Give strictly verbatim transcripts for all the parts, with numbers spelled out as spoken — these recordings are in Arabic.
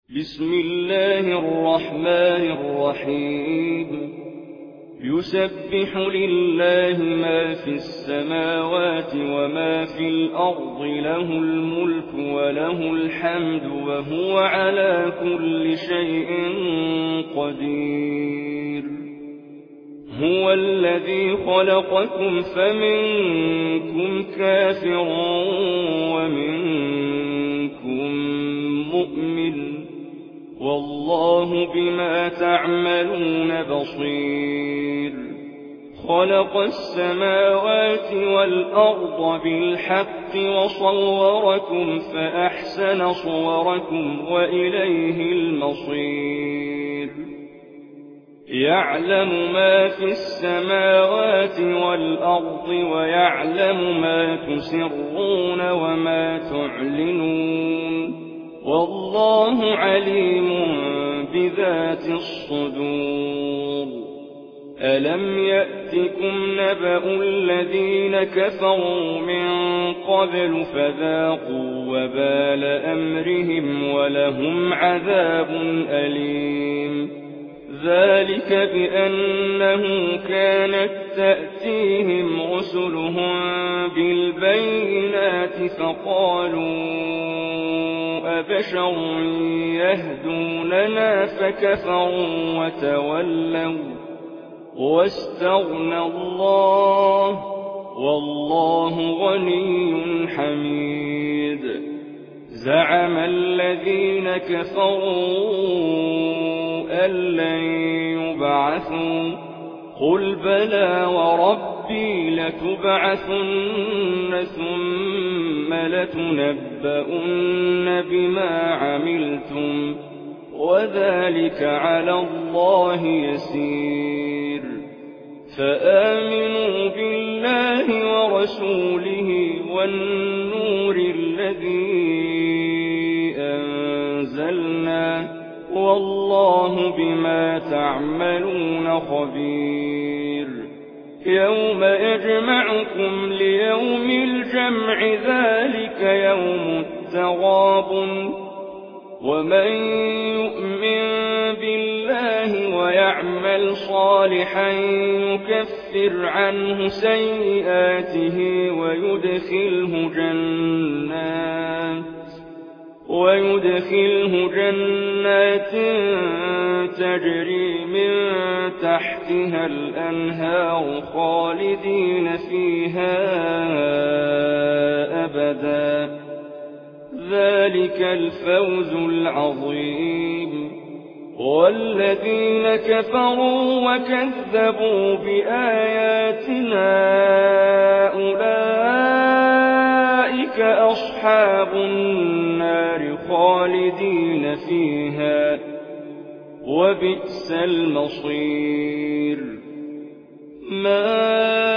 بسم الله الرحمن الرحيم يسبح لله ما في السماوات وما في الأرض له الملك وله الحمد وهو على كل شيء قدير هو الذي خلقكم فمنكم كافر ومنكم مؤمن والله بما تعملون بصير خلق السماوات والأرض بالحق وصوركم فأحسن صوركم وإليه المصير يعلم ما في السماوات والأرض ويعلم ما تسرون وما تعلنون والله عليم بذات الصدور ألم يأتكم نبأ الذين كفروا من قبل فذاقوا وبال أمرهم ولهم عذاب أليم ذلك بأنه كانت تأتيهم رسلهم بالبينات فقالوا أبشر يهدوننا فكفروا وتولوا واستغنى الله والله غني حميد زعم الذين كفروا أن لن يبعثوا قل بلى وربي لتبعثن ثم لتنبؤن بما عملتم وذلك على الله يسير فآمنوا بالله ورسوله والنور الذي أنزلنا والله بما تعملون خبير يوم يجمعكم ليوم الجمع ذلك يوم التغابن ومن يؤمن بالله ويعمل صالحا يكفر عنه سيئاته ويدخله جنات ويدخله جنات تجري من تحتها الأنهار خالدين فيها أبدا ذلك الفوز العظيم والذين كفروا وكذبوا بآياتنا أولئك أصحاب النار خالدين فيها وبئس المصير ما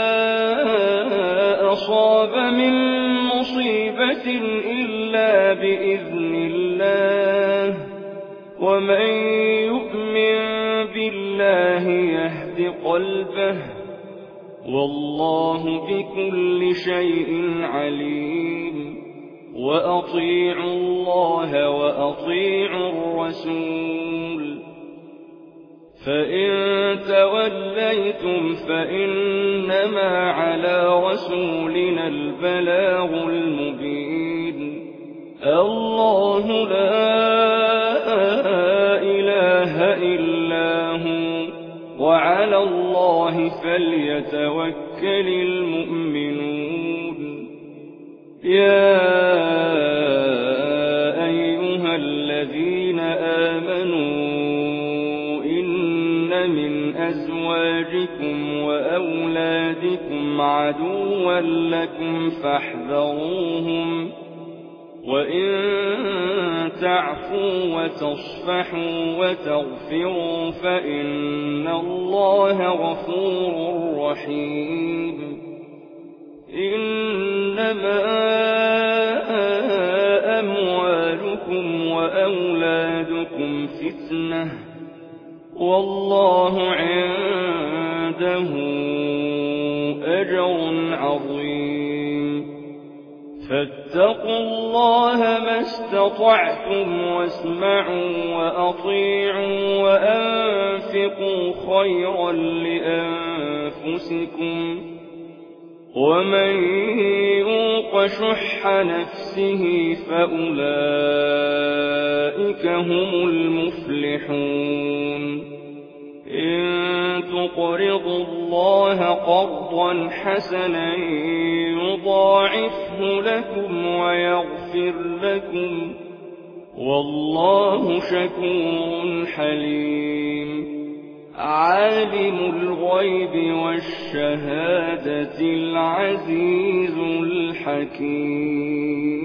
أصاب من مصيبة إلا بإذن الله ومن يؤمن بالله يهد قلبه والله بكل شيء عليم وأطيعوا الله وأطيعوا الرسول فإن توليتم فإنما على رسولنا البلاغ المبين الله لا إله إلا هو وعلى الله فليتوكل المؤمنون يا أيها الذين آمنوا إن من أزواجكم وأولادكم عدوا لكم فاحذروهم وإن تعفوا وتصفحوا وتغفروا فإن الله غفور رحيم إنما أموالكم وأولادكم فتنة والله عنده أجر عظيم فاتقوا الله ما استطعتم واسمعوا وأطيعوا وأنفقوا خيرا لأنفسكم ومن يوق شح نفسه فأولئك هم المفلحون إن تقرضوا الله قرضا حسنا يضاعفه لكم ويغفر لكم والله شكور حليم عالم الغيب والشهادة العزيز الحكيم